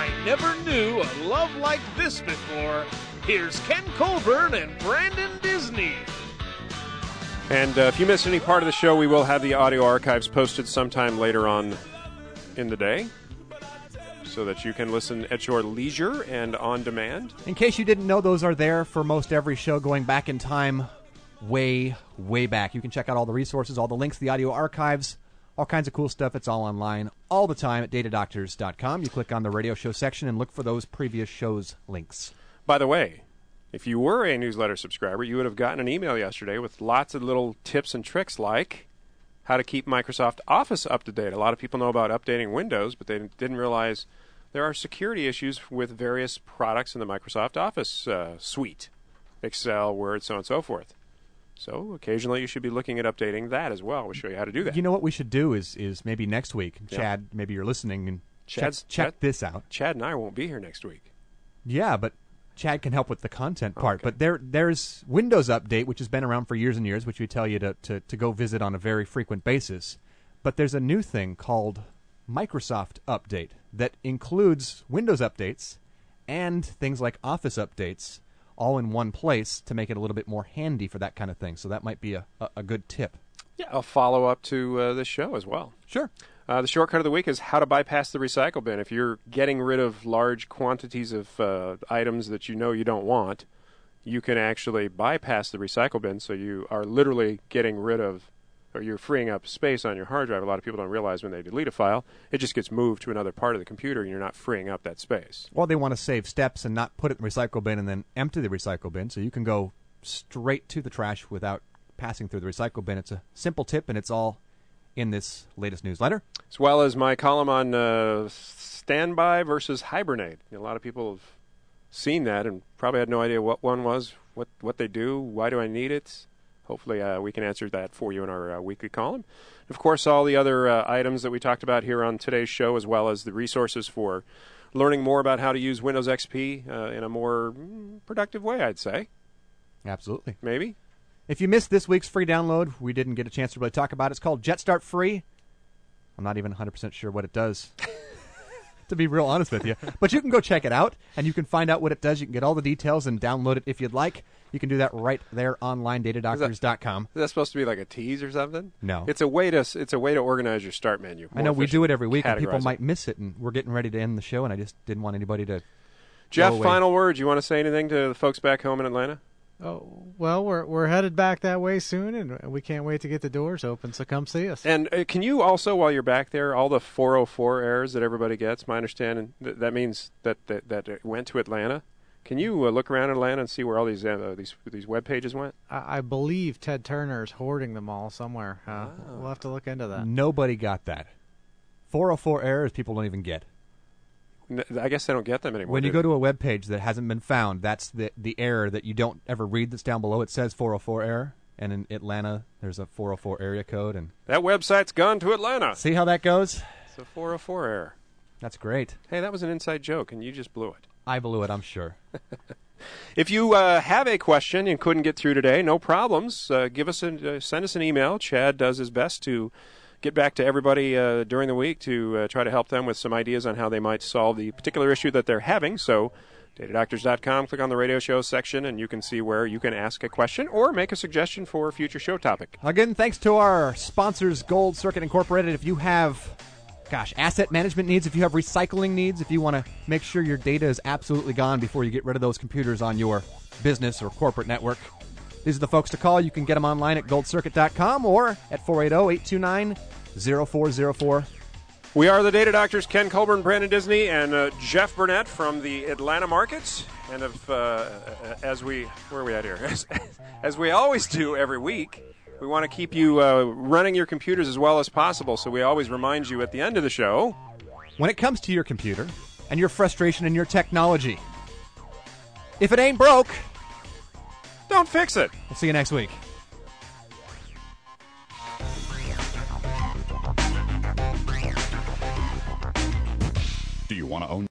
I never knew a love like this before. Here's Ken Colburn and Brandon Disney. And if you missed any part of the show, we will have the audio archives posted sometime later on in the day so that you can listen at your leisure and on demand. In case you didn't know, those are there for most every show going back in time, way, way back. You can check out all the resources, all the links, the audio archives, all kinds of cool stuff. It's all online all the time at datadoctors.com. You click on the radio show section and look for those previous shows' links. By the way, if you were a newsletter subscriber, you would have gotten an email yesterday with lots of little tips and tricks like how to keep Microsoft Office up to date. A lot of people know about updating Windows, but they didn't realize there are security issues with various products in the Microsoft Office suite, Excel, Word, so on and so forth. So occasionally you should be looking at updating that as well. We'll show you how to do that. You know what we should do is maybe next week, Chad, maybe you're listening, and check this out. Chad and I won't be here next week. Yeah, but Chad can help with the content part. Okay. But there's Windows Update, which has been around for years and years, which we tell you to go visit on a very frequent basis. But there's a new thing called Microsoft Update that includes Windows updates and things like Office updates all in one place to make it a little bit more handy for that kind of thing. So that might be a good tip. Yeah, a follow-up to this show as well. Sure. The shortcut of the week is how to bypass the recycle bin. If you're getting rid of large quantities of items that you know you don't want, you can actually bypass the recycle bin, so you are literally getting rid of, or you're freeing up space on your hard drive. A lot of people don't realize when they delete a file, it just gets moved to another part of the computer, and you're not freeing up that space. Well, they want to save steps and not put it in the recycle bin and then empty the recycle bin, so you can go straight to the trash without passing through the recycle bin. It's a simple tip, and it's all in this latest newsletter. As well as my column on standby versus hibernate. A lot of people have seen that and probably had no idea what one was, what they do, why do I need it. Hopefully we can answer that for you in our weekly column. Of course, all the other items that we talked about here on today's show, as well as the resources for learning more about how to use Windows XP in a more productive way, I'd say. Absolutely. Maybe. If you missed this week's free download, we didn't get a chance to really talk about it. It's called JetStart Free. I'm not even 100% sure what it does, to be real honest with you. But you can go check it out, and you can find out what it does. You can get all the details and download it if you'd like. You can do that right there online, datadoctors.com. Is that supposed to be like a tease or something? No. It's a way to organize your start menu. I know we do it every week, and people might miss it, and we're getting ready to end the show, and I just didn't want anybody to Jeff, final words. You want to say anything to the folks back home in Atlanta? Oh, well, we're headed back that way soon, and we can't wait to get the doors open, so come see us. And can you also, while you're back there, all the 404 errors that everybody gets, my understanding, that means that it went to Atlanta. Can you look around Atlanta and see where all these web pages went? I believe Ted Turner is hoarding them all somewhere. We'll have to look into that. Nobody got that. 404 errors people don't even get. I guess they don't get them anymore. When you go to a web page that hasn't been found, that's the error that you don't ever read that's down below. It says 404 error, and in Atlanta, there's a 404 area code. And that website's gone to Atlanta. See how that goes? It's a 404 error. That's great. Hey, that was an inside joke, and you just blew it. I blew it, I'm sure. If you have a question and couldn't get through today, no problems. Send us an email. Chad does his best to get back to everybody during the week to try to help them with some ideas on how they might solve the particular issue that they're having. So datadoctors.com, click on the radio show section, and you can see where you can ask a question or make a suggestion for a future show topic. Again, thanks to our sponsors, Gold Circuit Incorporated. If you have, asset management needs, if you have recycling needs, if you want to make sure your data is absolutely gone before you get rid of those computers on your business or corporate network, these are the folks to call. You can get them online at goldcircuit.com or at 480-829-0404. We are the Data Doctors, Ken Colburn, Brandon Disney, and Jeff Burnett from the Atlanta markets. And as we always do every week, we want to keep you running your computers as well as possible. So we always remind you at the end of the show, when it comes to your computer and your frustration in your technology, if it ain't broke, don't fix it. We'll see you next week. Do you want to own